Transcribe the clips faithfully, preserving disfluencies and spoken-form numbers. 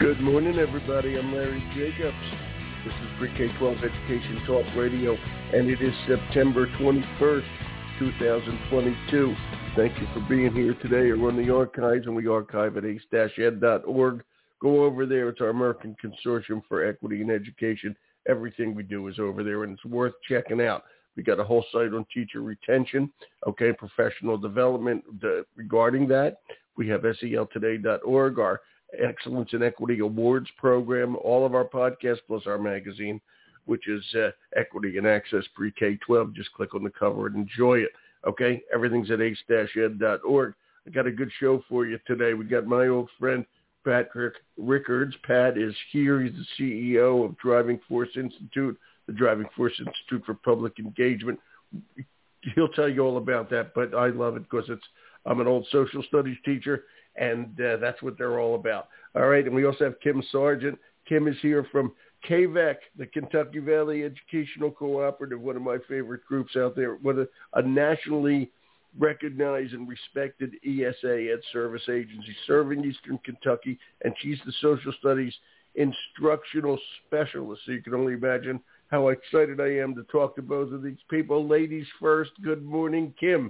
Good morning, everybody. I'm Larry Jacobs. This is Pre-K twelve Education Talk Radio, and it is September twenty-first, twenty twenty-two. Thank you for being here today. We're on the archives, and we archive at ace dash ed dot org. Go over there. It's our American Consortium for Equity in Education. Everything we do is over there, and it's worth checking out. We got a whole site on teacher retention, okay, professional development uh, regarding that. We have S E L today dot org, our Excellence in Equity Awards program, all of our podcasts, plus our magazine, which is uh, Equity and Access Pre-K twelve. Just click on the cover and enjoy it, okay? Everything's at ace dash ed dot org. I got a good show for you today. We got my old friend, Patrick Rickards. Pat is here. He's the C E O of Driving Force Institute, the Driving Force Institute for Public Engagement. He'll tell you all about that, but I love it because it's I'm an old social studies teacher, and uh, that's what they're all about. All right, and we also have Kim Sargent. Kim is here from K V E C, the Kentucky Valley Educational Cooperative, one of my favorite groups out there, one of a nationally recognized and respected E S A, Ed Service Agency, serving Eastern Kentucky, and she's the social studies instructional specialist. So you can only imagine how excited I am to talk to both of these people. Ladies first, good morning, Kim.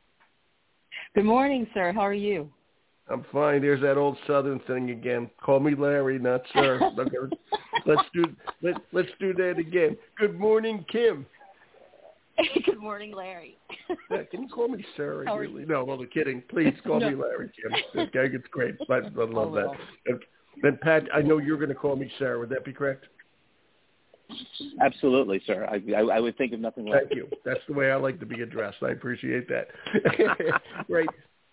Good morning, sir. How are you? I'm fine. There's that old Southern thing again. Call me Larry, not sir. let's do let, let's do that again. Good morning, Kim. Good morning, Larry. Yeah, can you call me sir? How Really? are No, well, kidding. Please call no. me Larry, Kim. Okay, it's great. I, I love that. And, and Pat, I know you're going to call me Sarah. Would that be correct? Absolutely, sir. I, I, I would think of nothing less. Thank you. That's the way I like to be addressed. I appreciate that. Great.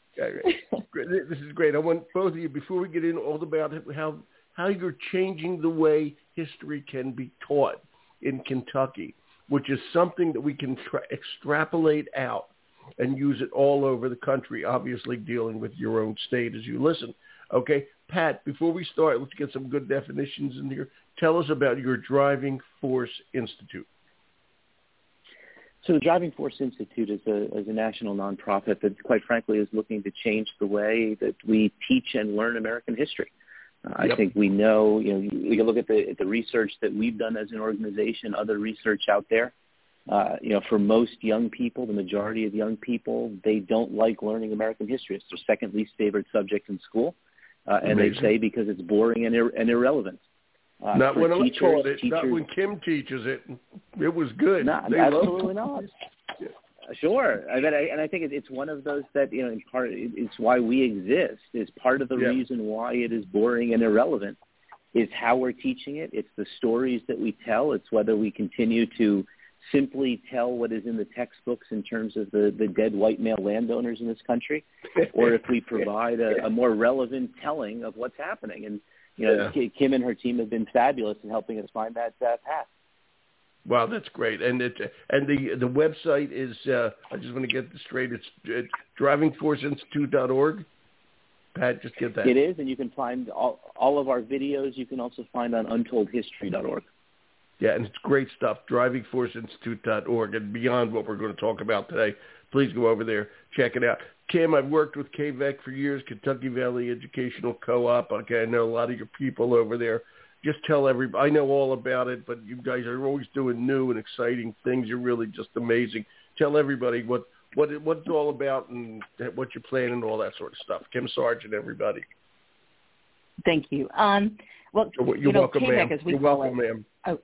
This is great. I want both of you, before we get in all about how how you're changing the way history can be taught in Kentucky, which is something that we can tra- extrapolate out and use it all over the country, obviously dealing with your own state as you listen. Okay, Pat, before we start, let's get some good definitions in here. Tell us about your Driving Force Institute. So the Driving Force Institute is a, is a national nonprofit that, quite frankly, is looking to change the way that we teach and learn American history. Uh, yep. I think we know, you know, we can look at the, at the research that we've done as an organization, other research out there. Uh, you know, for most young people, the majority of young people, they don't like learning American history. It's their second least favorite subject in school. Uh, and Amazing. They say because it's boring and, ir- and irrelevant. Uh, not when teachers, I taught it. Teachers, not when Kim teaches it. It was good. No, absolutely not. Yeah. Sure, I mean, I, and I think it's one of those that, you know, in part it's why we exist. Is part of the yeah. reason why it is boring and irrelevant is how we're teaching it. It's the stories that we tell. It's whether we continue to simply tell what is in the textbooks in terms of the, the dead white male landowners in this country, or if we provide a, a more relevant telling of what's happening. And you know, yeah. Kim and her team have been fabulous in helping us find that uh, path. Wow, that's great. And it and the the website is uh, I just want to get this straight. It's, it's driving force institute dot org. Pat, just get that. It is, and you can find all all of our videos. You can also find on untold history dot org. Yeah, and it's great stuff. driving force institute dot org, and beyond what we're going to talk about today, please go over there, check it out. Kim, I've worked with K V E C for years, Kentucky Valley Educational Co-op. Okay, I know a lot of your people over there. Just tell everybody, I know all about it, but you guys are always doing new and exciting things. You're really just amazing. Tell everybody what, what, it, what it's all about and what you're planning and all that sort of stuff. Kim Sargent, everybody. Thank you. Um, well, you're you know, welcome, K V E C, ma'am. as we you're call welcome, it. ma'am. Oh.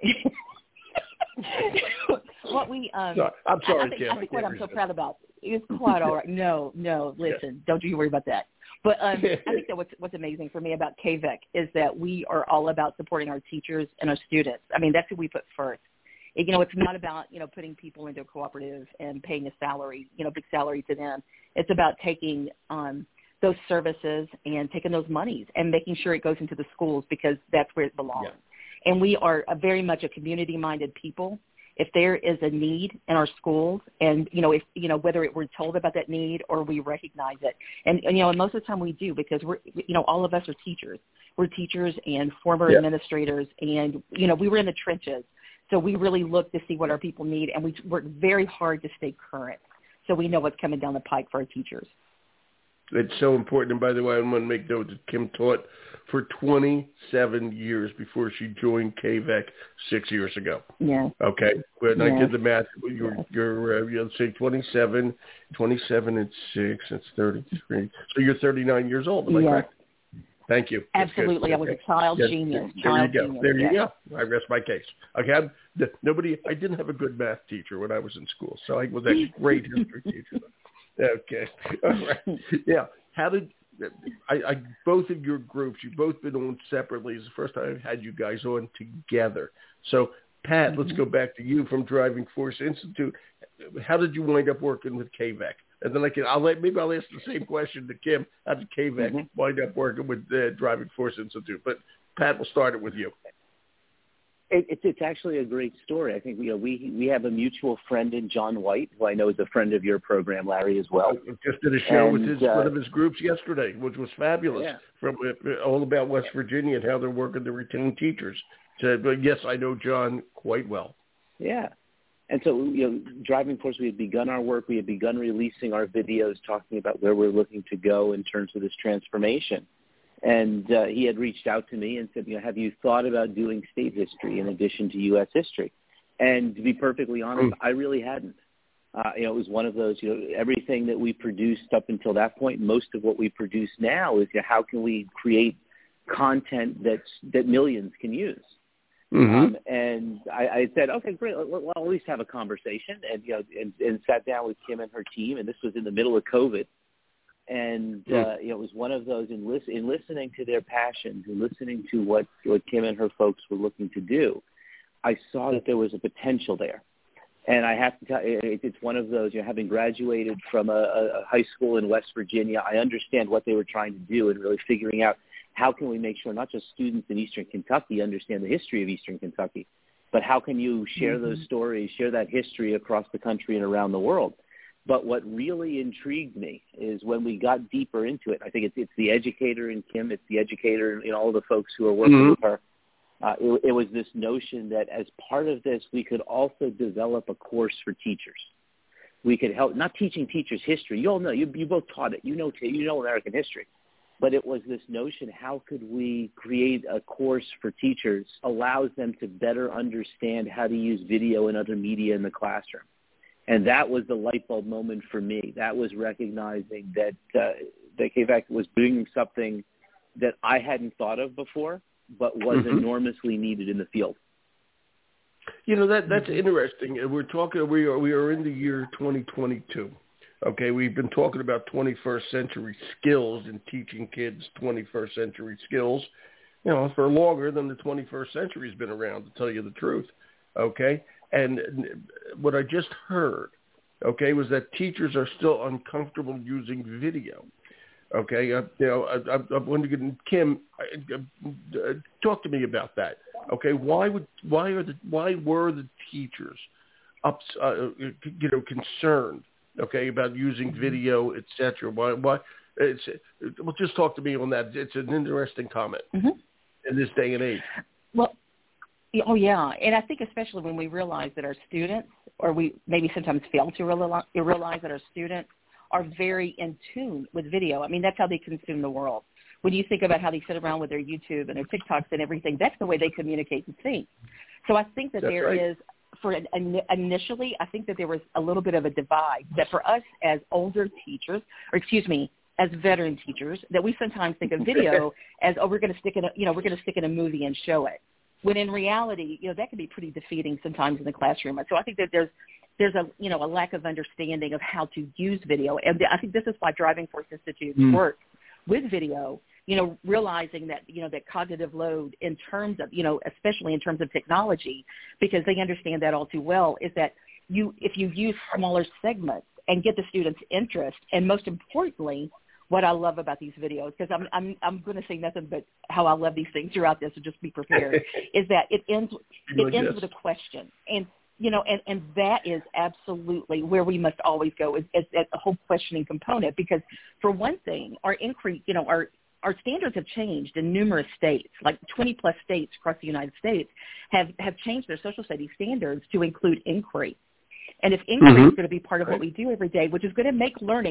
What we, um, sorry. I'm sorry, I think, Kim. I think I what I'm resist. so proud about is quite all right. No, no, listen, yeah. Don't you worry about that. But um, I think that what's, what's amazing for me about K V E C is that we are all about supporting our teachers and our students. I mean, that's who we put first. It, you know, it's not about, you know, putting people into a cooperative and paying a salary, you know, big salary to them. It's about taking um, those services and taking those monies and making sure it goes into the schools because that's where it belongs. Yeah. And we are a very much a community-minded people. If there is a need in our schools and, you know, if, you know, whether it, we're told about that need or we recognize it. And, and, you know, and most of the time we do because we're, you know, all of us are teachers. We're teachers and former yeah. administrators and, you know, we were in the trenches. So we really look to see what our people need and we work very hard to stay current. So we know what's coming down the pike for our teachers. It's so important. And by the way, I want to make note that Kim taught for twenty-seven years before she joined K V E C six years ago. Yeah. Okay. When yes. I did the math, you're, yes. you're uh, let's say twenty-seven, twenty-seven and six, that's thirty-three. So you're thirty-nine years old. Am I yes. correct? Thank you. Absolutely. I was okay. a child yes. genius. There child you go. Genius. There yes. you go. I rest my case. Okay. I'm, nobody, I didn't have a good math teacher when I was in school, so I was a great history teacher. Okay. All right. Yeah. How did, I, I, both of your groups, you've both been on separately. It's the first time I've had you guys on together. So, Pat, mm-hmm. let's go back to you from Driving Force Institute. How did you wind up working with K V E C? And then I can, I'll let, maybe I'll ask the same question to Kim. How did K V E C mm-hmm. wind up working with uh, Driving Force Institute? But Pat, we'll start it with you. It, it's it's actually a great story. I think you know we we have a mutual friend in John White, who I know is a friend of your program, Larry, as well. I just did a show and, with his, uh, one of his groups yesterday, which was fabulous, yeah. from uh, all about West Virginia and how they're working to retain teachers. So, but yes, I know John quite well. Yeah. And so, you know, Driving Force, we had begun our work. We had begun releasing our videos talking about where we're looking to go in terms of this transformation. And uh, he had reached out to me and said, you know, have you thought about doing state history in addition to U S history? And to be perfectly honest, I really hadn't. Uh, you know, it was one of those, you know, everything that we produced up until that point, most of what we produce now is, you know, how can we create content that's, that millions can use? Mm-hmm. Um, and I, I said, okay, great. We'll at least have a conversation, and you know, and, and sat down with Kim and her team. And this was in the middle of COVID, and mm-hmm. uh, you know, it was one of those in, lis- in listening to their passions and listening to what, what Kim and her folks were looking to do. I saw that there was a potential there, and I have to tell you, it, it's one of those. You know, having graduated from a, a high school in West Virginia, I understand what they were trying to do, and really figuring out how can we make sure not just students in Eastern Kentucky understand the history of Eastern Kentucky, but how can you share mm-hmm. those stories, share that history across the country and around the world? But what really intrigued me is when we got deeper into it, I think it's, it's the educator in Kim, it's the educator and you know, all the folks who are working mm-hmm. with her. Uh, it, it was this notion that as part of this, we could also develop a course for teachers. We could help, not teaching teachers history. You all know, you, you both taught it. You know, you know American history. But it was this notion, how could we create a course for teachers, allows them to better understand how to use video and other media in the classroom. And that was the light bulb moment for me. That was recognizing that, uh, that K V E C was doing something that I hadn't thought of before, but was mm-hmm. enormously needed in the field. You know, that that's interesting. We're talking, we are, we are in the year twenty twenty-two. Okay, we've been talking about twenty-first century skills and teaching kids twenty-first century skills, you know, for longer than the twenty-first century has been around, to tell you the truth. Okay, and what I just heard, okay, was that teachers are still uncomfortable using video. Okay, uh, you know, I, I, I'm wondering, Kim, uh, uh, talk to me about that. Okay, why would why are the why were the teachers up, uh, you know, concerned? Okay, about using video, et cetera. Why? Why? It's, well, just talk to me on that. It's an interesting comment mm-hmm. in this day and age. Well, oh yeah, and I think especially when we realize that our students, or we maybe sometimes fail to realize, realize that our students are very in tune with video. I mean, that's how they consume the world. When you think about how they sit around with their YouTube and their TikToks and everything, that's the way they communicate and think. So I think that that's there right. is. For initially, I think that there was a little bit of a divide that for us as older teachers, or excuse me, as veteran teachers, that we sometimes think of video as, oh, we're going to stick in a, you know, we're going to stick in a movie and show it. When in reality, you know, that can be pretty defeating sometimes in the classroom. And so I think that there's, there's a, you know, a lack of understanding of how to use video. And I think this is why Driving Force Institute mm. works with video, you know, realizing that, you know, that cognitive load in terms of, you know, especially in terms of technology, because they understand that all too well, is that you, if you use smaller segments and get the students' interest, and most importantly, what I love about these videos, because I'm, I'm, I'm going to say nothing but how I love these things throughout this, so just be prepared, is that it ends, it ends with a question. And, you know, and, and that is absolutely where we must always go, is, is that whole questioning component, because for one thing, our increase, you know, our, Our standards have changed in numerous states, like twenty-plus states across the United States have, have changed their social studies standards to include inquiry. And if inquiry mm-hmm. is going to be part of what we do every day, which is going to make learning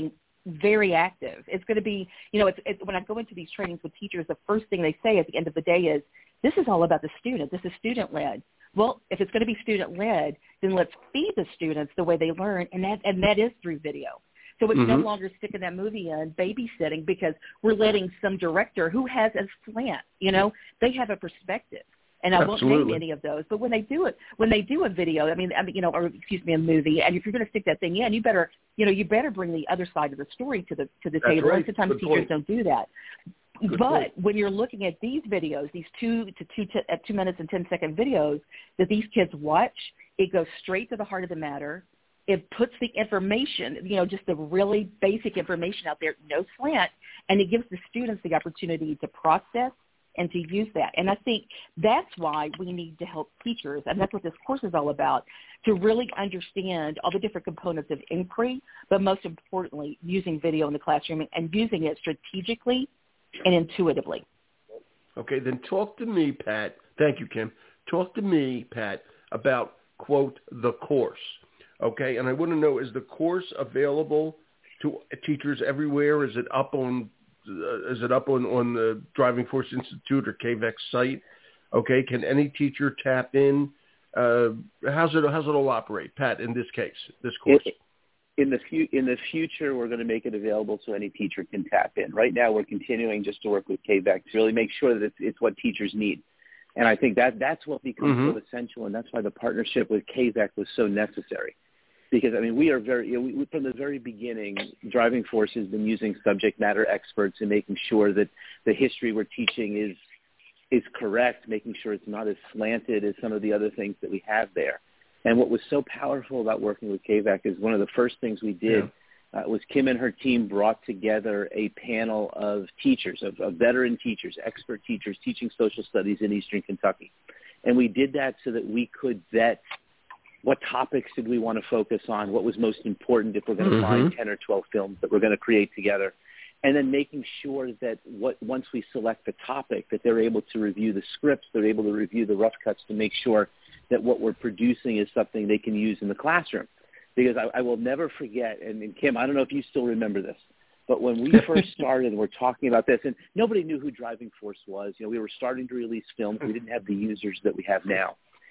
very active. It's going to be, you know, it's, it's, when I go into these trainings with teachers, the first thing they say at the end of the day is, this is all about the student. This is student-led. Well, if it's going to be student-led, then let's feed the students the way they learn, and that and that is through video. So it's mm-hmm. no longer sticking that movie in, babysitting, because we're letting some director who has a slant, you know, they have a perspective. And I Absolutely. won't name any of those, but when they do it, when they do a video, I mean, I mean, you know, or excuse me, a movie, and if you're going to stick that thing in, you better, you know, you better bring the other side of the story to the to the That's table. Right. And sometimes Good teachers point. don't do that. Good but point. when you're looking at these videos, these two to two to, uh, two minutes and ten second videos that these kids watch, it goes straight to the heart of the matter. It puts the information, you know, just the really basic information out there, no slant, and it gives the students the opportunity to process and to use that. And I think that's why we need to help teachers, and that's what this course is all about, to really understand all the different components of inquiry, but most importantly, using video in the classroom and using it strategically and intuitively. Okay, then talk to me, Pat. Thank you, Kim. Talk to me, Pat, about, quote, the course. Okay, and I want to know, is the course available to teachers everywhere? Is it up on uh, is it up on, on the Driving Force Institute or K V E C site? Okay, can any teacher tap in? Uh, how's it how's it all operate, Pat? In this case, this course. In the fu- in the future, we're going to make it available so any teacher can tap in. Right now, we're continuing just to work with K V E C to really make sure that it's, it's what teachers need. And I think that that's what becomes mm-hmm. so essential, and that's why the partnership with K V E C was so necessary. Because, I mean, we are very, you know, we, from the very beginning, Driving Force has been using subject matter experts and making sure that the history we're teaching is is correct, making sure it's not as slanted as some of the other things that we have there. And what was so powerful about working with K V E C is one of the first things we did yeah. uh, was Kim and her team brought together a panel of teachers, of, of veteran teachers, expert teachers teaching social studies in Eastern Kentucky. And we did that so that we could vet what topics did we want to focus on, what was most important if we're going to mm-hmm. find ten or twelve films that we're going to create together, and then making sure that what once we select the topic, that they're able to review the scripts, they're able to review the rough cuts to make sure that what we're producing is something they can use in the classroom. Because I, I will never forget, and, and Kim, I don't know if you still remember this, but when we first started and we're talking about this, and nobody knew who Driving Force was. You know, we were starting to release films. We didn't have the users that we have now.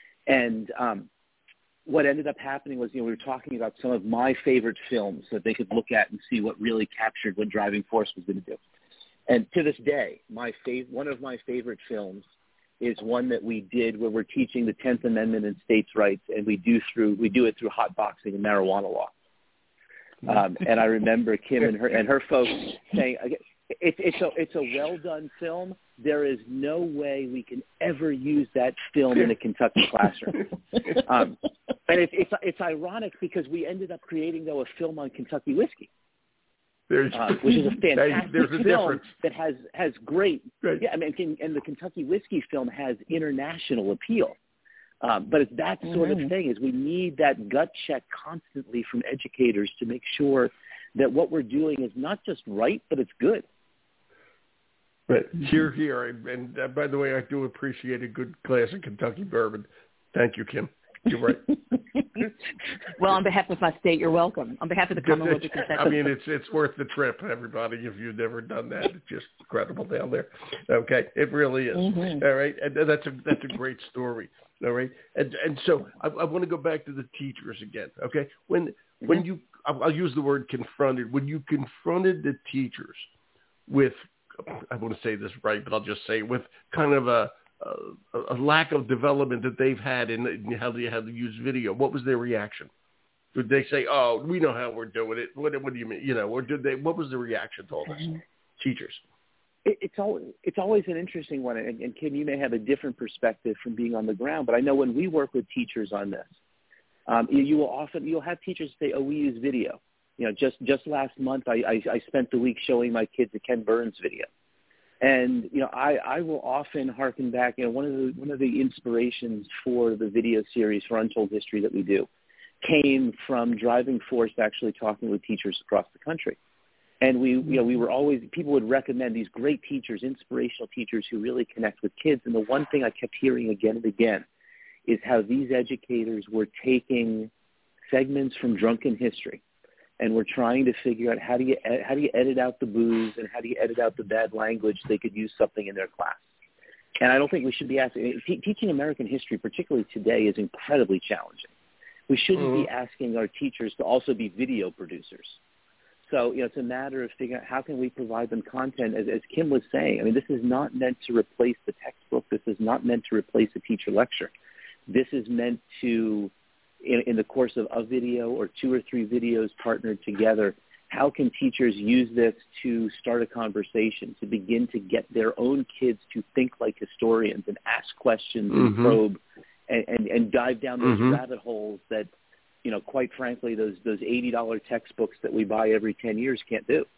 And um, what ended up happening was, you know, we were talking about some of my favorite films that they could look at and see what really captured what Driving Force was going to do. And to this day, my fav- one of my favorite films is one that we did where we're teaching the tenth Amendment and states' rights, and we do through we do it through hotboxing and marijuana law. Um, and I remember Kim and her and her folks saying, it, "It's a it's a well done film. There is no way we can ever use that film in a Kentucky classroom." Um, and it's, it's it's ironic because we ended up creating though a film on Kentucky whiskey. Uh, which is a fantastic There's a film difference. that has has great, right. yeah. I mean, can, and the Kentucky whiskey film has international appeal. Um, but it's that sort mm-hmm. of thing is we need that gut check constantly from educators to make sure that what we're doing is not just right, but it's good. Right. Here, here. And uh, by the way, I do appreciate a good glass of Kentucky bourbon. Thank you, Kim. You're right. Well, on behalf of my state, you're welcome. On behalf of the Commonwealth of Kentucky. I mean, it's it's worth the trip, everybody. If you've never done that, it's just incredible down there. Okay, it really is. Mm-hmm. All right, and that's a that's a great story. All right, and and so I, I want to go back to the teachers again. Okay, when mm-hmm. when you I'll, I'll use the word confronted. When you confronted the teachers with, I want to say this right, but I'll just say with kind of a a, a lack of development that they've had in, in how they had to use video. What was their reaction? Did they say, "Oh, we know how we're doing it"? What, what do you mean? You know, or did they? What was the reaction to all this? Mm-hmm. Teachers. It, it's always it's always an interesting one, and, and Kim, you may have a different perspective from being on the ground, but I know when we work with teachers on this, um, you, you will often you'll have teachers say, "Oh, we use video." You know, just just last month, I, I, I spent the week showing my kids a Ken Burns video. And, you know, I, I will often harken back, you know, one of the one of the inspirations for the video series for Untold History that we do came from Driving Force actually talking with teachers across the country. And we, you know, we were always, people would recommend these great teachers, inspirational teachers who really connect with kids. And the one thing I kept hearing again and again is how these educators were taking segments from Drunken History and we're trying to figure out how do you how do you edit out the booze and how do you edit out the bad language so they could use something in their class. And I don't think we should be asking – teaching American history, particularly today, is incredibly challenging. We shouldn't mm-hmm. be asking our teachers to also be video producers. So, you know, it's a matter of figuring out how can we provide them content, as, as Kim was saying. I mean, this is not meant to replace the textbook. This is not meant to replace a teacher lecture. This is meant to, in, in the course of a video or two or three videos partnered together, how can teachers use this to start a conversation, to begin to get their own kids to think like historians and ask questions mm-hmm. and probe and, and, and dive down those mm-hmm. rabbit holes that, you know, quite frankly, those those eighty dollars textbooks that we buy every ten years can't do.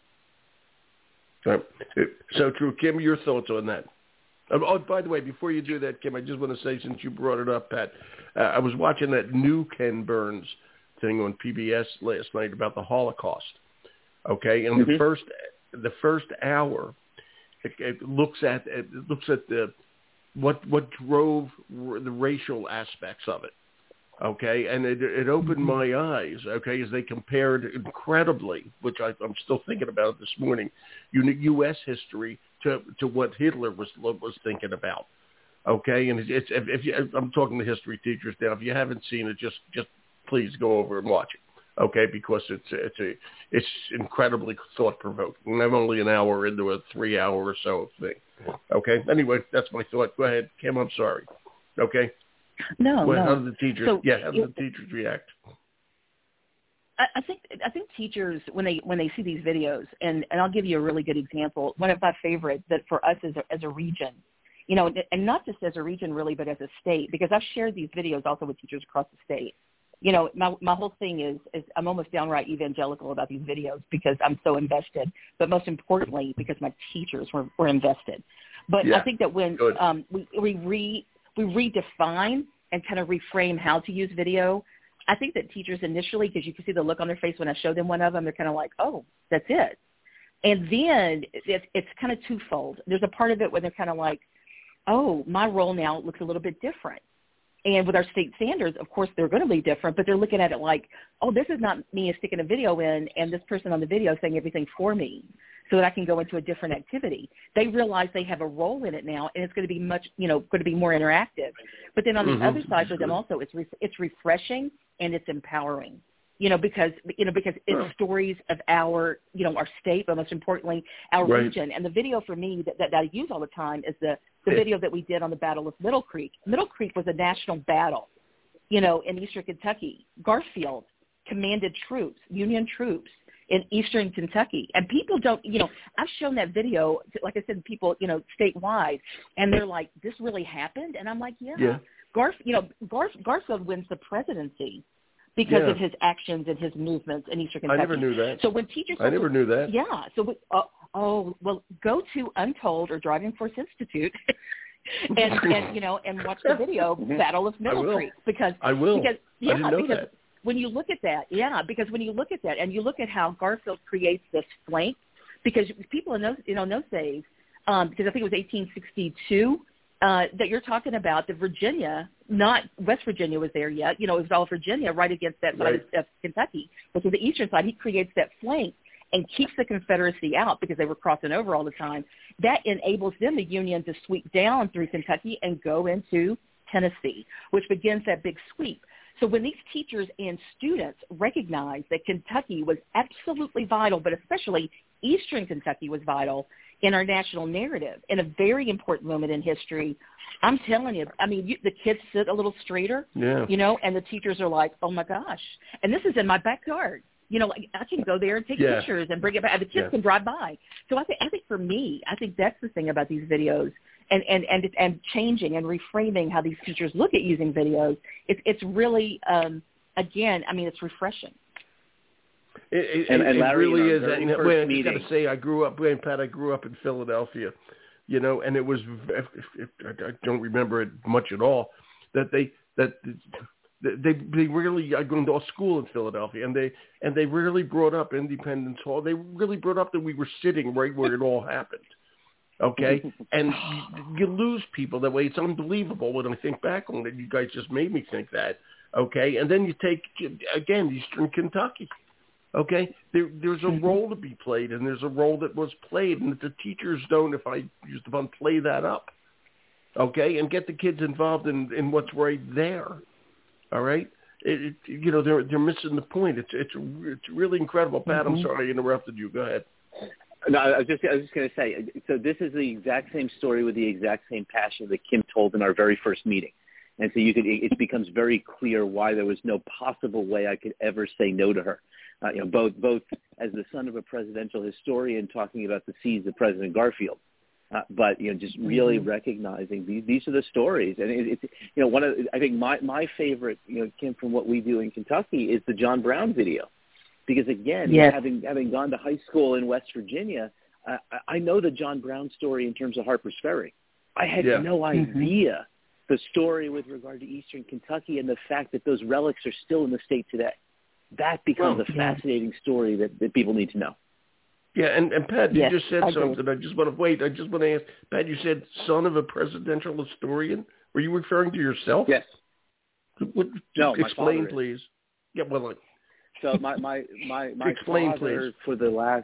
So, so true. Kim, your thoughts on that? Oh, by the way, before you do that, Kim, I just want to say, since you brought it up, Pat, uh, I was watching that new Ken Burns thing on P B S last night about the Holocaust. Okay, and mm-hmm. the first the first hour, it, it looks at it looks at the what what drove the racial aspects of it. Okay, and it, it opened my eyes. Okay, as they compared incredibly, which I, I'm still thinking about this morning, U S history to to what Hitler was was thinking about. Okay, and it's, it's if you, I'm talking to history teachers now. If you haven't seen it, just just please go over and watch it. Okay, because it's it's a it's incredibly thought provoking. And I'm only an hour into a three hour or so thing. Okay. Anyway, that's my thought. Go ahead, Kim. I'm sorry. Okay. No, well, no. How did the teachers? So, yeah. How did it, the teachers react? I, I think I think teachers when they when they see these videos, and, and I'll give you a really good example. One of my favorites that for us as a, as a region, you know, and not just as a region really, but as a state, because I've shared these videos also with teachers across the state. You know, my my whole thing is, is I'm almost downright evangelical about these videos because I'm so invested, but most importantly because my teachers were, were invested. But yeah, I think that when um, we we re we redefine and kind of reframe how to use video, I think that teachers initially, because you can see the look on their face when I show them one of them, they're kind of like, oh, that's it. And then it's, it's kind of twofold. There's a part of it where they're kind of like, oh, my role now looks a little bit different. And with our state standards, of course, they're going to be different, but they're looking at it like, oh, this is not me sticking a video in and this person on the video saying everything for me so that I can go into a different activity. They realize they have a role in it now, and it's going to be much, you know, going to be more interactive. But then on the mm-hmm. other side for them also, it's re- it's refreshing and it's empowering. You know, because you know because it's oh. stories of our, you know, our state, but most importantly, our right. region. And the video for me that, that, that I use all the time is the, the yeah. video that we did on the Battle of Middle Creek. Middle Creek was a national battle, you know, in eastern Kentucky. Garfield commanded troops, Union troops, in eastern Kentucky. And people don't, you know, I've shown that video, to, like I said, people, you know, statewide, and they're like, this really happened? And I'm like, yeah. yeah. Garf, you know, Garf, Garfield wins the presidency because yeah. of his actions and his movements in eastern Kentucky. I never knew that. So when teachers, I never knew that. Yeah. So we, uh, oh well, go to Untold or Driving Force Institute, and, and you know, and watch the video Battle of Middle Creek because I will. Because, yeah, I didn't know because that. When you look at that, yeah, because when you look at that and you look at how Garfield creates this flank, because people in those, you know, in those days, um, because I think it was eighteen sixty-two. Uh, that you're talking about, the Virginia, not West Virginia was there yet. You know, it was all Virginia right against that right. side of Kentucky. But to the eastern side, he creates that flank and keeps the Confederacy out because they were crossing over all the time. That enables them, the Union, to sweep down through Kentucky and go into Tennessee, which begins that big sweep. So when these teachers and students recognize that Kentucky was absolutely vital, but especially eastern Kentucky was vital in our national narrative, in a very important moment in history, I'm telling you, I mean, you, the kids sit a little straighter, yeah. you know, and the teachers are like, oh, my gosh. And this is in my backyard. You know, like, I can go there and take yeah. pictures and bring it back. The kids yeah. can drive by. So I think, I think for me, I think that's the thing about these videos and, and, and, and changing and reframing how these teachers look at using videos. It's, it's really, um, again, I mean, it's refreshing. It, it, and, and it Larry, really is. And well, I got to say, I grew up, Pat, I grew up in Philadelphia, you know, and it was, I don't remember it much at all, that they, that they, they really, I go to school in Philadelphia, and they, and they really brought up Independence Hall. They really brought up that we were sitting right where it all happened. Okay. And you, you lose people that way. It's unbelievable when I think back on it. You guys just made me think that. Okay. And then you take, again, Eastern Kentucky. Okay, there, there's a mm-hmm. role to be played, and there's a role that was played, and if the teachers don't, if I use the fun, play that up, okay, and get the kids involved in, in what's right there, all right? It, it, you know, they're they're missing the point. It's it's it's really incredible. Pat, mm-hmm. I'm sorry I interrupted you. Go ahead. No, I was just I was just going to say. So this is the exact same story with the exact same passion that Kim told in our very first meeting, and so you could it becomes very clear why there was no possible way I could ever say no to her. Uh, you know, both both as the son of a presidential historian talking about the seeds of President Garfield. Uh, but, you know, just really mm-hmm. recognizing these, these are the stories. And it, it's, you know, one of, I think my, my favorite, you know, Kim, from what we do in Kentucky is the John Brown video. Because, again, yes. having having gone to high school in West Virginia, uh, I know the John Brown story in terms of Harper's Ferry. I had yeah. no idea mm-hmm. the story with regard to Eastern Kentucky and the fact that those relics are still in the state today. That becomes well, a fascinating yeah. story that, that people need to know. Yeah, and, and Pat, you yes, just said I something. I just want to wait. I just want to ask, Pat, you said son of a presidential historian. Were you referring to yourself? Yes. What, no, explain, my please. Yeah, well, like, so my my my, my explain, father please. for the last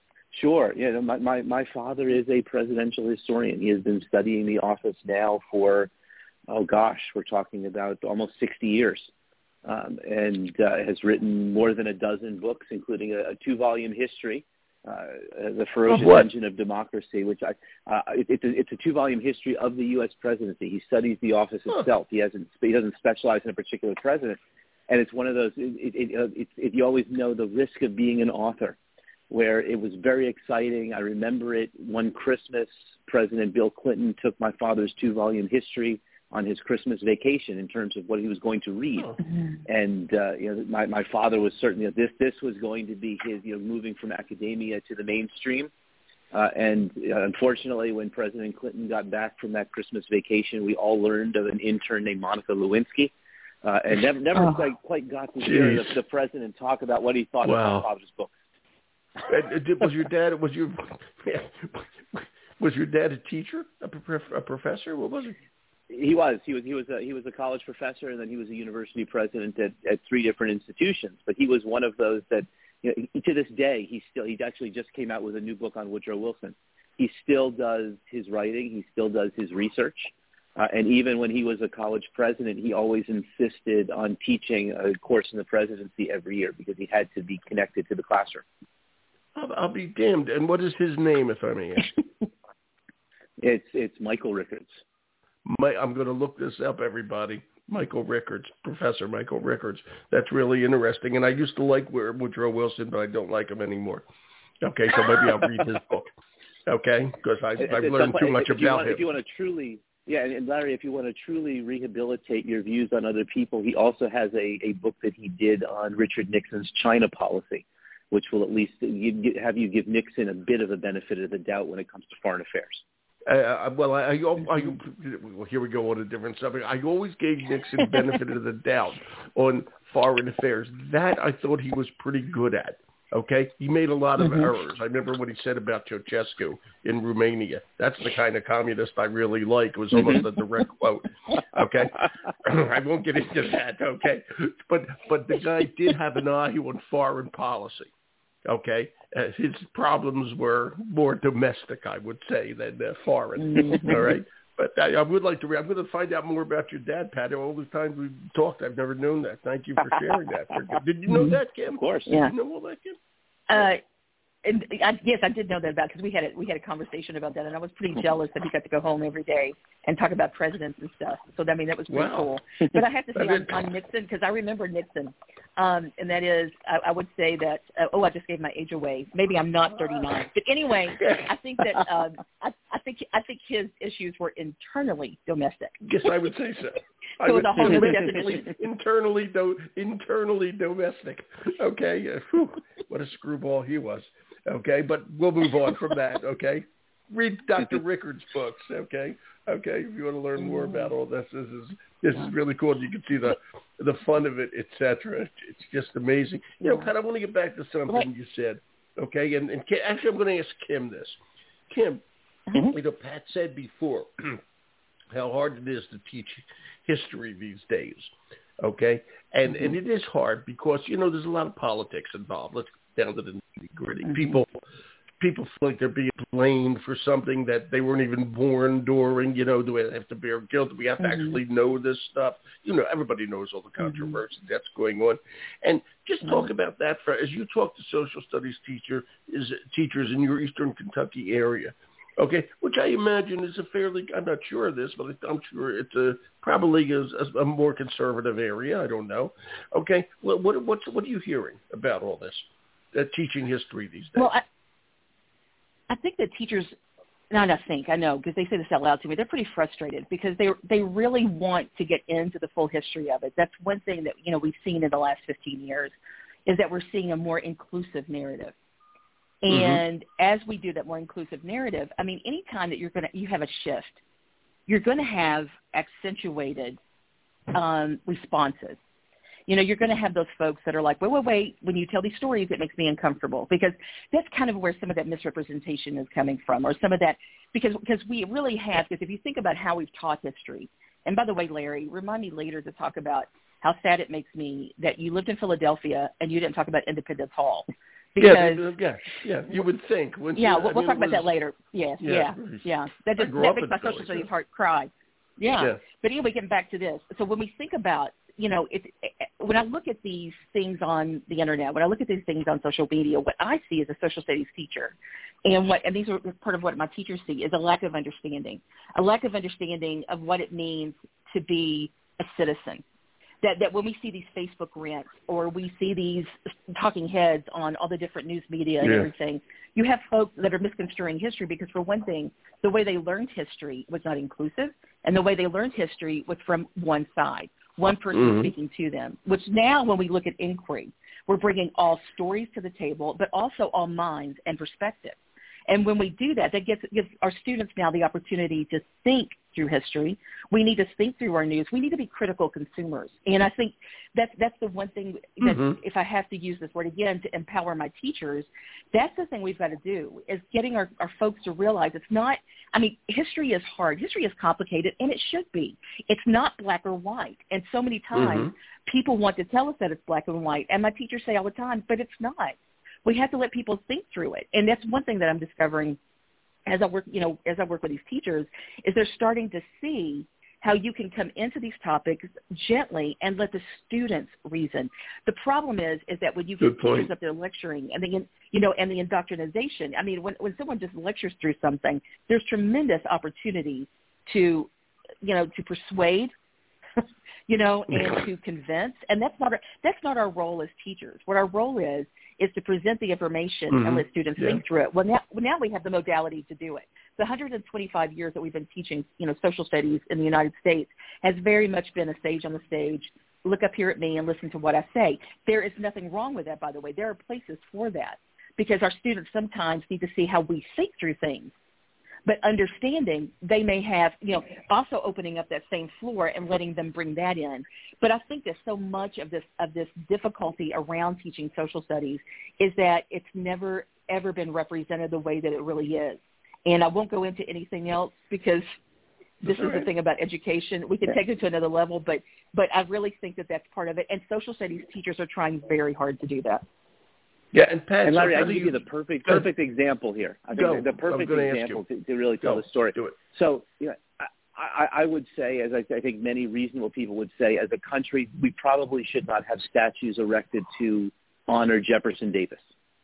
sure, yeah, my, my my father is a presidential historian. He has been studying the office now for oh gosh, we're talking about almost sixty years. Um, and uh, has written more than a dozen books, including a, a two-volume history, uh, The Ferocious Engine of Democracy, which I, uh, it, it's, a, it's a two-volume history of the U S presidency. He studies the office huh. itself. He hasn't he doesn't specialize in a particular president, and it's one of those. It, it, it, it, it, you always know the risk of being an author, where it was very exciting. I remember it one Christmas. President Bill Clinton took my father's two-volume history on his Christmas vacation in terms of what he was going to read. Oh. And, uh, you know, my, my father was certainly, this this was going to be his, you know, moving from academia to the mainstream. Uh, and uh, unfortunately, when President Clinton got back from that Christmas vacation, we all learned of an intern named Monica Lewinsky. Uh, and never never oh. quite, quite got to hear the, the president talk about what he thought wow. of my father's book. Was your dad, was your, was your dad a teacher, a, a professor? What was he? He was. He was. He was a he was a college professor, and then he was a university president at, at three different institutions. But he was one of those that, you know, to this day, he still he actually just came out with a new book on Woodrow Wilson. He still does his writing. He still does his research. Uh, and even when he was a college president, he always insisted on teaching a course in the presidency every year because he had to be connected to the classroom. I'll, I'll be damned. And what is his name, if I may ask? it's it's Michael Rickards. My, I'm going to look this up, everybody. Michael Rickards, Professor Michael Rickards. That's really interesting. And I used to like Woodrow Wilson, but I don't like him anymore. Okay, so maybe I'll read his book. Okay, because I've learned too much about want, him. If you want to truly, yeah, and Larry, if you want to truly rehabilitate your views on other people, he also has a, a book that he did on Richard Nixon's China policy, which will at least have you give Nixon a bit of a benefit of the doubt when it comes to foreign affairs. Uh, well, I, I, I, well, here we go on a different subject. I always gave Nixon benefit of the doubt on foreign affairs. That I thought he was pretty good at. Okay, he made a lot of mm-hmm. errors. I remember what he said about Ceausescu in Romania. That's the kind of communist I really like. It was almost a direct quote. Okay, I won't get into that. Okay, but but the guy did have an eye on foreign policy. Okay, uh, his problems were more domestic, I would say, than uh, foreign. Mm-hmm. All right, but I, I would like to. Re- I'm going to find out more about your dad, Pat. All the times we've talked, I've never known that. Thank you for sharing that. Did you know that, Kim? Of course. Did yeah. you know all that, Kim? Uh, and I, yes, I did know that about because we had a, we had a conversation about that, and I was pretty jealous that he got to go home every day and talk about presidents and stuff. So I mean, that was pretty wow. cool. But I have to say on, on Nixon because I remember Nixon, um, and that is I, I would say that uh, oh, I just gave my age away. Maybe I'm not thirty-nine, but anyway, I think that um, I, I think I think his issues were internally domestic. Yes, I would say so. So I would the whole internally, internally, do, internally domestic. Okay, uh, whew, what a screwball he was. Okay, but we'll move on from that. Okay, read Doctor Rickards' books. Okay, okay. If you want to learn more about all this, this is this is really cool. You can see the the fun of it, et cetera. It's just amazing. You know, Pat, I want to get back to something you said. Okay, and, and actually, I'm going to ask Kim this. Kim, mm-hmm. you know, Pat said before how hard it is to teach history these days. okay? And mm-hmm. and it is hard because, you know, there's a lot of politics involved. Let's get down to the nitty-gritty. Mm-hmm. People people feel like they're being blamed for something that they weren't even born during. You know, do we have to bear guilt? Do we have to mm-hmm. actually know this stuff? You know, everybody knows all the controversy mm-hmm. that's going on. And just talk mm-hmm. about that for, as you talk to social studies teacher is teachers in your Eastern Kentucky area. Okay, which I imagine is a fairly, I'm not sure of this, but I'm sure it's a probably is a, a more conservative area. I don't know. Okay, well, what what's, what are you hearing about all this, uh, teaching history these days? Well, I, I think that teachers, not I think, I know, because they say this out loud to me, they're pretty frustrated because they they really want to get into the full history of it. That's one thing that, you know, we've seen in the last fifteen years is that we're seeing a more inclusive narrative. And mm-hmm. as we do that more inclusive narrative, I mean, any time that you're going to, you have a shift, you're going to have accentuated um, responses. You know, you're going to have those folks that are like, wait, wait, wait, when you tell these stories, it makes me uncomfortable, because that's kind of where some of that misrepresentation is coming from, or some of that, because because we really have, because if you think about how we've taught history, and by the way, Larry, remind me later to talk about how sad it makes me that you lived in Philadelphia and you didn't talk about Independence Hall. Because, yeah, yeah, yeah, you would think. Yeah, you, we'll, we'll mean, talk about was, that later. Yes, yeah, yeah. yeah. That, just, that makes my social studies heart cry. Yeah. yeah. But anyway, getting back to this. So when we think about, you know, it, it, when I look at these things on the internet, when I look at these things on social media, what I see as a social studies teacher, and what, and these are part of what my teachers see, is a lack of understanding, a lack of understanding of what it means to be a citizen. That, that when we see these Facebook rants or we see these talking heads on all the different news media and yeah. everything, you have folks that are misconstruing history because, for one thing, the way they learned history was not inclusive, and the way they learned history was from one side, one person mm-hmm. speaking to them, which now when we look at inquiry, we're bringing all stories to the table, but also all minds and perspectives. And when we do that, that gives, gives our students now the opportunity to think through history. We need to think through our news. We need to be critical consumers. And I think that's, that's the one thing that, mm-hmm. if I have to use this word again, to empower my teachers, that's the thing we've got to do, is getting our, our folks to realize it's not, I mean, history is hard. History is complicated, and it should be. It's not black or white. And so many times mm-hmm. people want to tell us that it's black and white. And my teachers say all the time, but it's not. We have to let people think through it. And that's one thing that I'm discovering as I work, you know, as I work with these teachers, is they're starting to see how you can come into these topics gently and let the students reason. The problem is, is that when you get teachers up there lecturing and the, you know, and the indoctrination, I mean, when, when someone just lectures through something, there's tremendous opportunity to, you know, to persuade, you know, and to convince. And that's not our, that's not our role as teachers. What our role is, is to present the information mm-hmm. and let students yeah. think through it. Well, now, well, now we have the modality to do it. The one hundred twenty-five years that we've been teaching, you know, social studies in the United States has very much been a sage on the stage. Look up here at me and listen to what I say. There is nothing wrong with that, by the way. There are places for that, because our students sometimes need to see how we think through things. But understanding, they may have, you know, also opening up that same floor and letting them bring that in. But I think that so much of this of this difficulty around teaching social studies is that it's never, ever been represented the way that it really is. And I won't go into anything else, because this that's is right. the thing about education. We can take it to another level, but but I really think that that's part of it. And social studies teachers are trying very hard to do that. Yeah, and Pat, and Larry, so I can give you the perfect perfect example here. I think Go. the perfect example to, to really tell Go. the story. Do it. So, you know, I, I, I would say, as I, I think many reasonable people would say, as a country, we probably should not have statues erected to honor Jefferson Davis.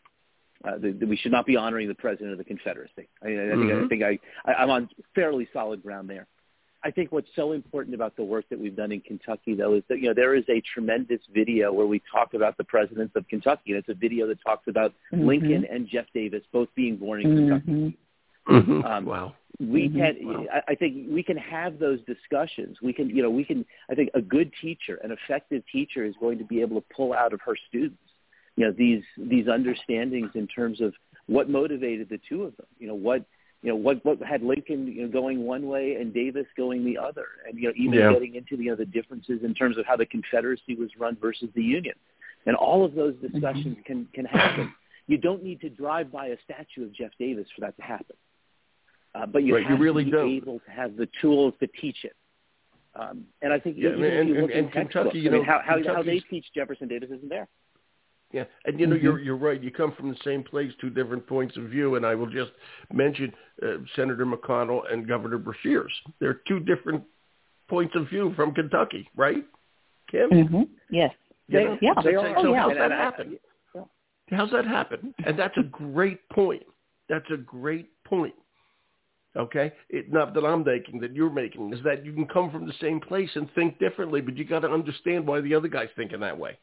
Uh, the, the, we should not be honoring the President of the Confederacy. I, I, mm-hmm. think, I think I, I, I'm on fairly solid ground there. I think what's so important about the work that we've done in Kentucky, though, is that, you know, there is a tremendous video where we talk about the presidents of Kentucky, and it's a video that talks about mm-hmm. Lincoln and Jeff Davis both being born in mm-hmm. Kentucky. Mm-hmm. Um, wow. We mm-hmm. can, wow. I, I think we can have those discussions. We can, you know, we can, I think a good teacher, an effective teacher is going to be able to pull out of her students, you know, these, these understandings in terms of what motivated the two of them, you know, what, You know, what, what had Lincoln, you know, going one way and Davis going the other, and, you know, even yeah. getting into, you know, the differences in terms of how the Confederacy was run versus the Union. And all of those discussions mm-hmm. can, can happen. You don't need to drive by a statue of Jeff Davis for that to happen. Uh, but you right, have you really to be don't. able to have the tools to teach it. Um, and I think yeah, even and, if you and, look and in Kentucky, you I know, mean, how, how, how they Kentucky's- teach Jefferson Davis isn't there. Yeah, and you know, mm-hmm. you're you're right. You come from the same place, two different points of view, and I will just mention uh, Senator McConnell and Governor Beshears. They're two different points of view from Kentucky, right, Kim? Mm-hmm. Yes. You They, know? yeah. So, They so, are. so Oh, yeah. how's And, that and I, happen? yeah. How's that happen? And that's a great point. That's a great point. Okay, it, not that I'm making, that you're making, is that you can come from the same place and think differently, but you got to understand why the other guy's thinking that way.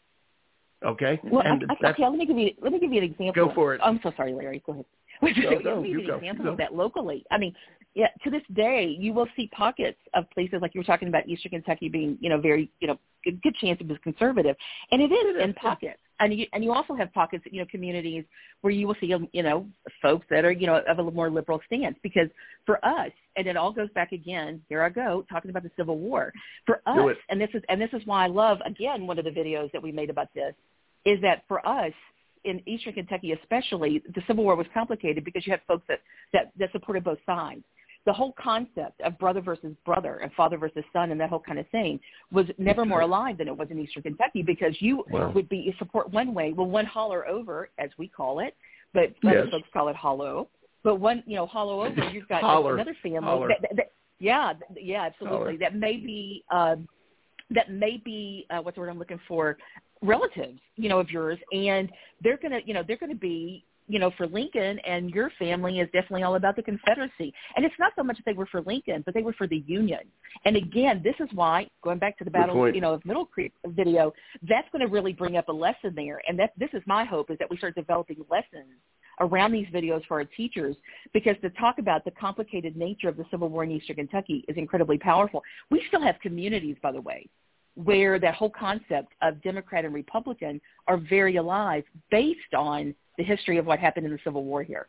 Okay, Well, and I, I, okay. Let me give you. Let me give you an example. Go for it. I'm so sorry, Larry. Go ahead. No, let no, me give you you go, an example you go. of that locally. I mean, yeah. To this day, you will see pockets of places like you were talking about Eastern Kentucky being, you know, very, you know, good, good chance it was conservative, and it is It is, in pockets. And you and you also have pockets, you know, communities where you will see, you know, folks that are, you know, of a more liberal stance. Because for us, and it all goes back again. Here I go talking about the Civil War. For us, and this is and this is why I love again one of the videos that we made about this. Is that for us, in Eastern Kentucky especially, the Civil War was complicated because you had folks that, that, that supported both sides. The whole concept of brother versus brother and father versus son and that whole kind of thing was never more alive than it was in Eastern Kentucky because you wow. would be you support one way, well, one holler over, as we call it, but yes. other folks call it hollow. But one, you know, hollow over, you've got holler. another family. Holler. That, that, that, yeah, yeah, absolutely. Holler. That may be, um, that may be, uh, what's the word I'm looking for, relatives, you know, of yours, and they're going to, you know, they're going to be, you know, for Lincoln, and your family is definitely all about the Confederacy. And it's not so much that they were for Lincoln, but they were for the Union. And again, this is why, going back to the Battle, you know, of Middle Creek video, that's going to really bring up a lesson there. And that this is my hope, is that we start developing lessons around these videos for our teachers, because to talk about the complicated nature of the Civil War in Eastern Kentucky is incredibly powerful. We still have communities, by the way, where that whole concept of Democrat and Republican are very alive based on the history of what happened in the Civil War here.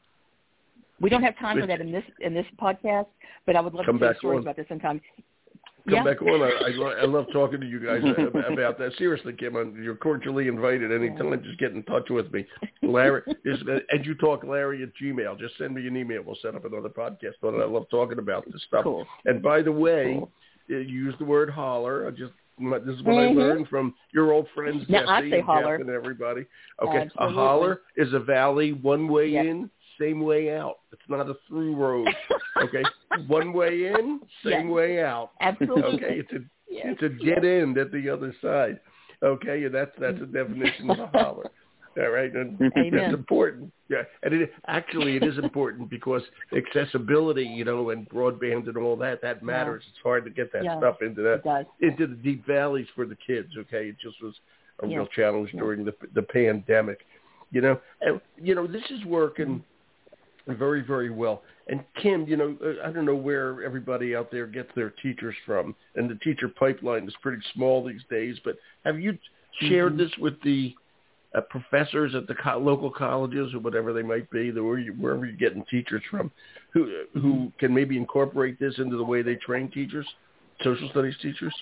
We don't have time for that in this in this podcast, but I would love Come to hear back stories on. about this sometime. Come yeah. back on. I, I, I love talking to you guys about that. Seriously, Kim, you're cordially invited anytime. Yeah. Just get in touch with me. Larry, is, Ed You Talk Larry at Gmail. Just send me an email. We'll set up another podcast on it. I love talking about this stuff. Cool. And by the way, cool. you use the word holler. I just This is what mm-hmm. I learned from your old friends, now, Jesse and holler. Jeff and everybody. Okay, Absolutely. a holler is a valley, one way yep. in, same way out. It's not a through road. Okay, one way in, same yes. way out. Absolutely. Okay, it's a yes. it's a dead yes. end at the other side. Okay, and that's that's a definition of a holler. All right, and that's important. Yeah, and it actually it is important because accessibility, you know, and broadband and all that that matters. Yeah. It's hard to get that yeah. stuff into that into the deep valleys for the kids. Okay, it just was a yeah. real challenge yeah. during the the pandemic. You know, and you know this is working very very well. And Kim, you know, I don't know where everybody out there gets their teachers from, and the teacher pipeline is pretty small these days. But have you shared mm-hmm. this with the Uh, professors at the co- local colleges or whatever they might be, the, where you, wherever you're getting teachers from, who who can maybe incorporate this into the way they train teachers, social studies teachers?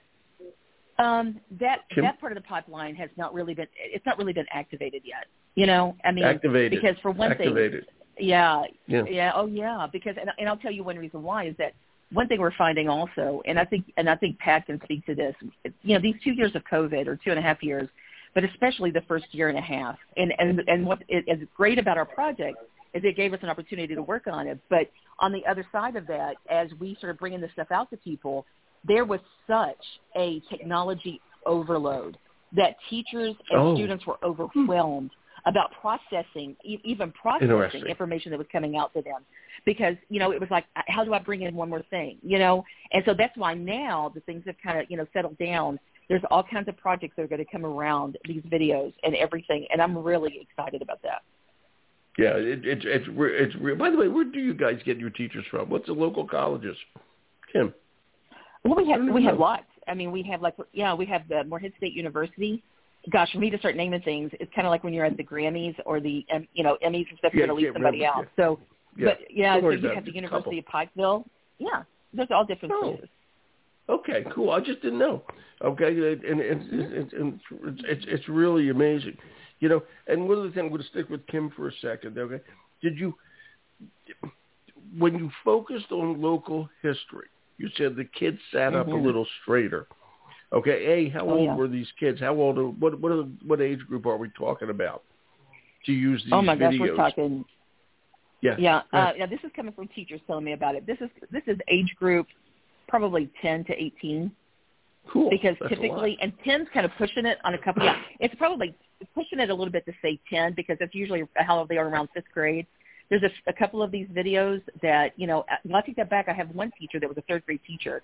Um, that Kim? that part of the pipeline has not really been. It's not really been activated yet. You know, I mean, activated because for one activated. thing, yeah, yeah, yeah, oh yeah, because and, and I'll tell you one reason why is that one thing we're finding also, and I think and I think Pat can speak to this. You know, these two years of COVID or two and a half years. But especially the first year and a half. And and, and what is great about our project is it gave us an opportunity to work on it. But on the other side of that, as we started bringing this stuff out to people, there was such a technology overload that teachers and oh. students were overwhelmed about processing, even processing information that was coming out to them. Because, you know, it was like, how do I bring in one more thing, you know? And so that's why now the things have kind of, you know, settled down. There's all kinds of projects that are going to come around these videos and everything, and I'm really excited about that. Yeah, it, it, it's it's it's. By the way, where do you guys get your teachers from? What's the local colleges, Kim? Well, we have we know. have lots. I mean, we have like yeah, we have the Morehead State University. Gosh, for me to start naming things, it's kind of like when you're at the Grammys or the you know Emmys and stuff. Yeah, you're going to leave somebody remember, out. Yeah. So, yeah. but yeah, so you have the it. University of Pikeville. Yeah, those are all different oh. places. Okay, cool. I just didn't know. Okay, and it's it's it's it's, it's really amazing, you know. And one of the things I'm going to stick with Kim for a second. Okay, did you when you focused on local history, You said the kids sat mm-hmm. up a little straighter. Okay, A, how oh, old yeah. were these kids? How old? Are, what what are, what age group are we talking about to use these Oh my videos? gosh, we're talking. Yeah, yeah. Uh, yeah, this is coming from teachers telling me about it. This is this is age group probably ten to eighteen. Cool. Because That's typically, and ten's kind of pushing it on a couple. Yeah, it's probably pushing it a little bit to say ten because that's usually how they are around fifth grade. There's a, a couple of these videos that, you know, I'll take that back. I have one teacher that was a third grade teacher,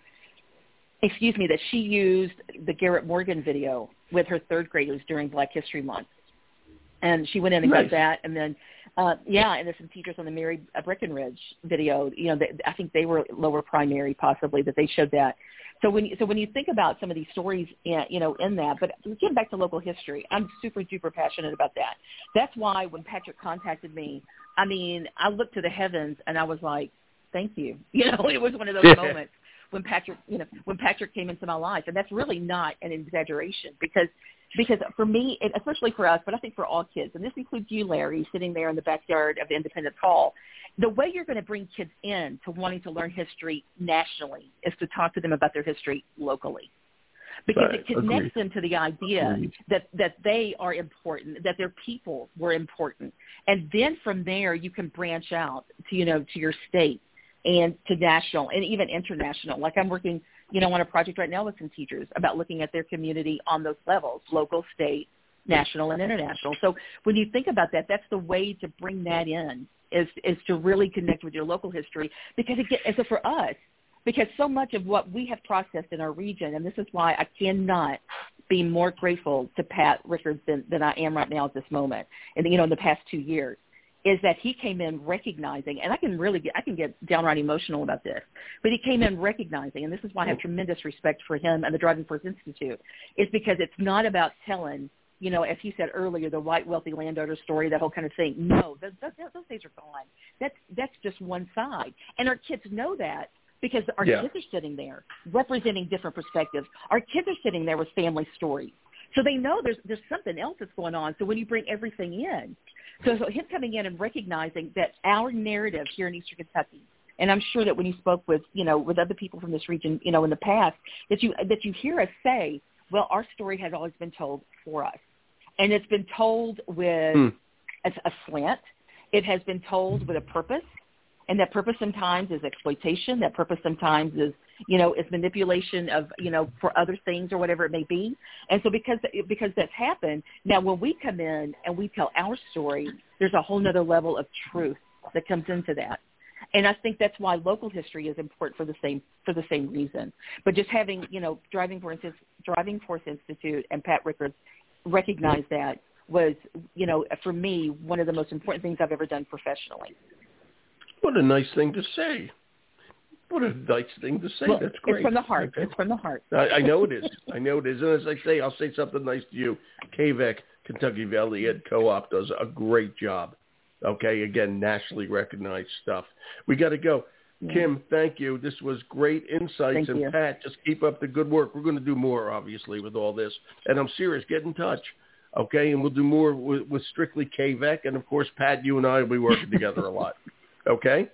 excuse me, that she used the Garrett Morgan video with her third graders during Black History Month. And she went in and nice. got that. And then, uh, yeah, and there's some teachers on the Mary Breckenridge video. You know, they, I think they were lower primary possibly that they showed that. So when you, so when you think about some of these stories, in, you know, in that, but getting back to local history, I'm super duper passionate about that. That's why when Patrick contacted me, I mean, I looked to the heavens and I was like, thank you. You know, it was one of those moments when Patrick, you know, when Patrick came into my life, and that's really not an exaggeration because because for me, and especially for us, but I think for all kids, and this includes you, Larry, sitting there in the backyard of the Independence Hall, the way you're going to bring kids in to wanting to learn history nationally is to talk to them about their history locally. Because right. it connects Agreed. them to the idea Agreed. that, that they are important, that their people were important. And then from there, you can branch out to, you know, to your state and to national and even international. Like I'm working, you know, on a project right now with some teachers about looking at their community on those levels, local, state, national, and international. So when you think about that, that's the way to bring that in is, is to really connect with your local history because it gets, so for us, because so much of what we have processed in our region, and this is why I cannot be more grateful to Pat Rickards than, than I am right now at this moment, and you know, in the past two years, is that he came in recognizing, and I can really get, I can get downright emotional about this, but he came in recognizing, and this is why I have tremendous respect for him and the Driving Force Institute, is because it's not about telling, you know, as he said earlier, the white wealthy landowner story, that whole kind of thing. No, those, those, those days are gone. That's, that's just one side. And our kids know that. Because our yeah. kids are sitting there representing different perspectives. Our kids are sitting there with family stories. So they know there's there's something else that's going on. So when you bring everything in, so, so him coming in and recognizing that our narrative here in Eastern Kentucky, and I'm sure that when you spoke with, you know, with other people from this region, you know, in the past, that you that you hear us say, well, our story has always been told for us. And it's been told with mm. a, a slant. It has been told with a purpose. And that purpose sometimes is exploitation. That purpose sometimes is, you know, is manipulation of, you know, for other things or whatever it may be. And so because because that's happened, now when we come in and we tell our story, there's a whole nother level of truth that comes into that. And I think that's why local history is important for the same for the same reason. But just having, you know, Driving Force Driving Force Institute and Pat Rickards recognize that was, you know, for me, one of the most important things I've ever done professionally. What a nice thing to say. What a nice thing to say. Well, That's great. It's from the heart. Okay. It's from the heart. I, I know it is. I know it is. And as I say, I'll say something nice to you. K V E C, Kentucky Valley Ed Co-op, does a great job. Okay, again, nationally recognized stuff. We got to go. Yeah. Kim, thank you. This was great insights. Thank and you. Pat, just keep up the good work. We're going to do more, obviously, with all this. And I'm serious. Get in touch. Okay, and we'll do more with, with strictly K V E C. And, of course, Pat, you and I will be working together a lot. Okay?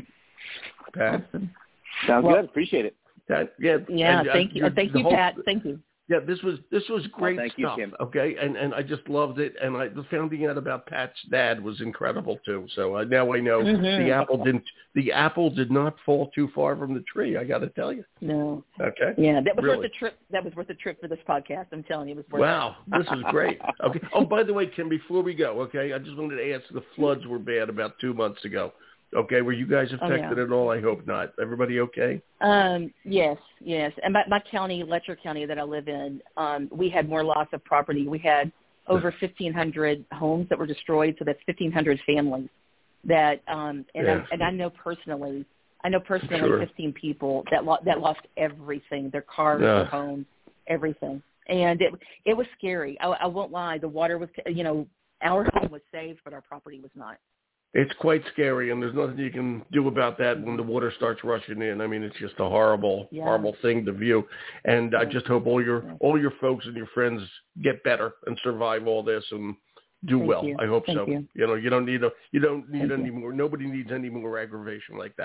Pat? Awesome. Sounds well, good. Appreciate it. Pat, yeah, yeah and, thank uh, you. Thank you, whole, Pat. Thank you. Yeah, this was this was great oh, thank stuff. You, Kim. Okay, and and I just loved it, and I finding out about Pat's dad was incredible too. So uh, now I know mm-hmm. the apple didn't the apple did not fall too far from the tree. I got to tell you. No. Okay. Yeah, that was really. worth the trip. That was worth the trip for this podcast. I'm telling you, it was worth. Wow, it. This is great. Okay. Oh, by the way, Kim, before we go, okay, I just wanted to ask. The floods were bad about two months ago. Okay, were you guys affected oh, yeah. at all? I hope not. Everybody okay? Um, yes, yes. And my, my county, Letcher County that I live in, um, we had more loss of property. We had over fifteen hundred homes that were destroyed, so that's fifteen hundred families. That um, and, yeah. I, and I know personally, I know personally sure. fifteen people that lo- that lost everything, their cars, uh. their homes, everything. And it it was scary. I, I won't lie. The water was, you know, our home was saved, but our property was not. It's quite scary, and there's nothing you can do about that when the water starts rushing in. I mean, it's just a horrible, yeah. horrible thing to view. And yeah. I just hope all your yeah. all your folks and your friends get better and survive all this and do Thank well. You. I hope Thank so. You. You know, you don't need a you don't need Thank any you. more. Nobody needs any more aggravation like that.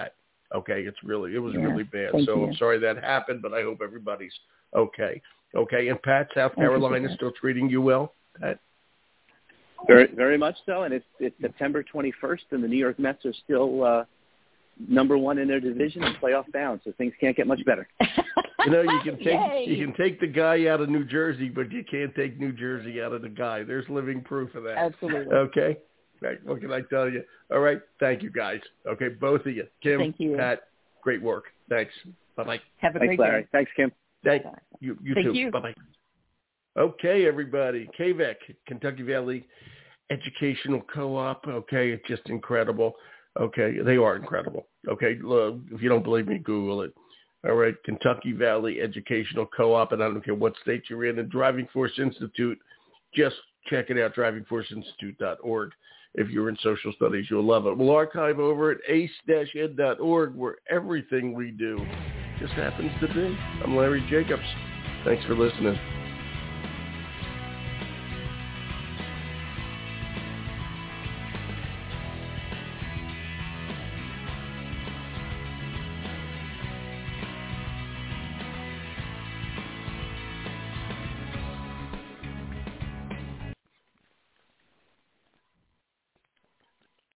Okay, it's really, it was yeah. really bad. Thank so you. I'm sorry that happened, but I hope everybody's okay. Okay, and Pat, South Thank Carolina you, still treating you well, Pat? Very, very much so. And it's, it's September twenty-first, and the New York Mets are still uh, number one in their division and playoff bound. So things can't get much better. You know, you can take Yay. you can take the guy out of New Jersey, but you can't take New Jersey out of the guy. There's living proof of that. Absolutely. Okay. Right. What can I tell you? All right. Thank you, guys. Okay, both of you. Kim, Thank you. Pat, great work. Thanks. Bye-bye. Have a Thanks, great Larry. day. Thanks, Kim. Thank you. You Thank too. you. Bye-bye. Okay, everybody. K V E C, Kentucky Valley Educational Co-op. Okay, it's just incredible. Okay, they are incredible. Okay, look, if you don't believe me, Google it. All right, Kentucky Valley Educational Co-op, and I don't care what state you're in, and Driving Force Institute. Just check it out, driving force institute dot org. If you're in social studies, you'll love it. We'll archive over at ace dash ed dot org, where everything we do just happens to be. I'm Larry Jacobs. Thanks for listening.